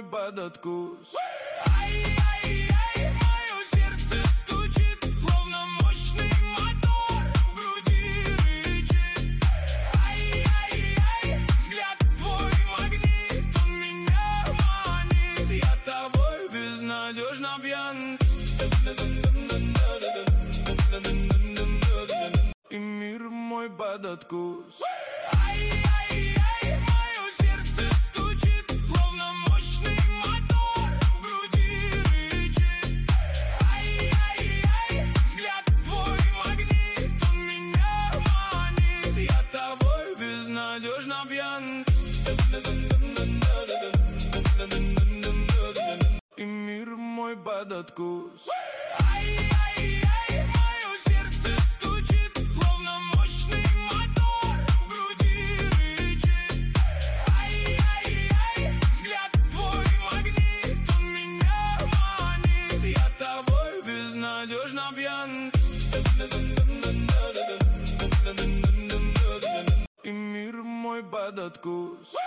мой под откус. Ай-яй-яй, мое сердце стучит, словно мощный мотор в груди рычит. Ай-яй-яй, взгляд твой магнит, он меня манит. Я тобой безнадежно пьян. И мир мой под откус. Ай-яй-яй, мое сердце стучит, словно мощный мотор в груди рычит. Ай-яй-яй, взгляд твой магнит, он меня манит. Я тобой безнадежно пьян. И мир мой под откус. Ай-яй-яй, мое сердце стучит, словно мощный мотор в груди рычит. Ай-яй-яй, взгляд твой магнит, он меня манит. Я тобой безнадежно пьян. И мир мой под откус.